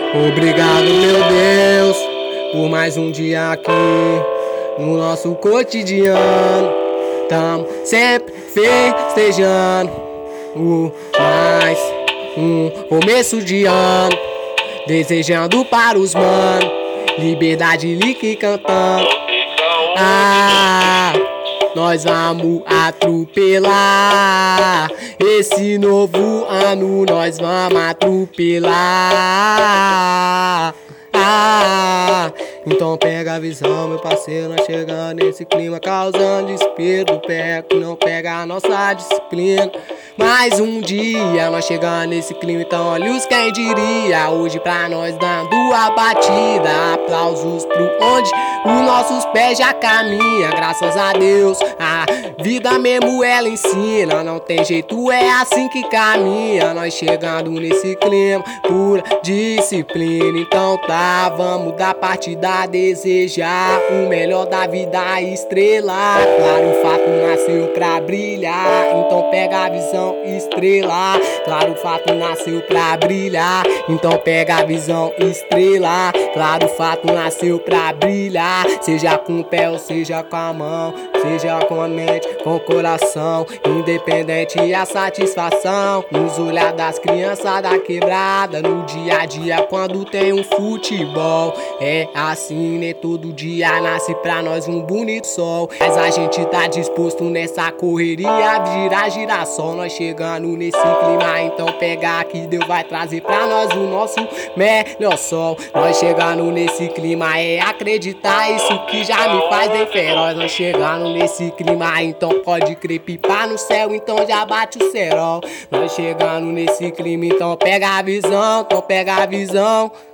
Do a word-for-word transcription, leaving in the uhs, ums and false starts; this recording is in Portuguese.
Obrigado, meu Deus, por mais um dia aqui no nosso cotidiano. Tamo sempre festejando o mais um começo de ano, desejando para os manos liberdade, lique cantando. Ah, nós vamos atropelar esse novo ano, nós vamos atropelar. Ah, então pega a visão, meu parceiro, nós chegando nesse clima causando desespero do pé, que não pega a nossa disciplina. Mais um dia nós chegando nesse clima, então olha os quem diria. Hoje pra nós dando a batida, aplausos pro onde os nossos pés já caminham. Graças a Deus, a vida mesmo ela ensina, não tem jeito, é assim que caminha. Nós chegando nesse clima, pura disciplina. Então tá, vamos dar partida, desejar o melhor da vida, estrelar. Claro, o fato nasceu pra brilhar, então pega a visão, estrela. Claro, o fato nasceu pra brilhar, então pega a visão, estrela. Claro, o fato nasceu pra brilhar, seja com o pé ou seja com a mão, seja com a mente, com o coração, independente a satisfação. Nos olhar das crianças da quebrada, no dia a dia quando tem um futebol. É assim, nem todo dia nasce pra nós um bonito sol, mas a gente tá disposto nessa correria, girar girassol. Nós chegando nesse clima, então pegar que Deus vai trazer pra nós o nosso melhor sol. Nós chegando nesse clima, é acreditar, isso que já me faz bem feroz. Nós chegando nesse clima, então pode crer, pipa no céu, então já bate o cerol. Nós chegando nesse clima, então pega a visão, então pega a visão.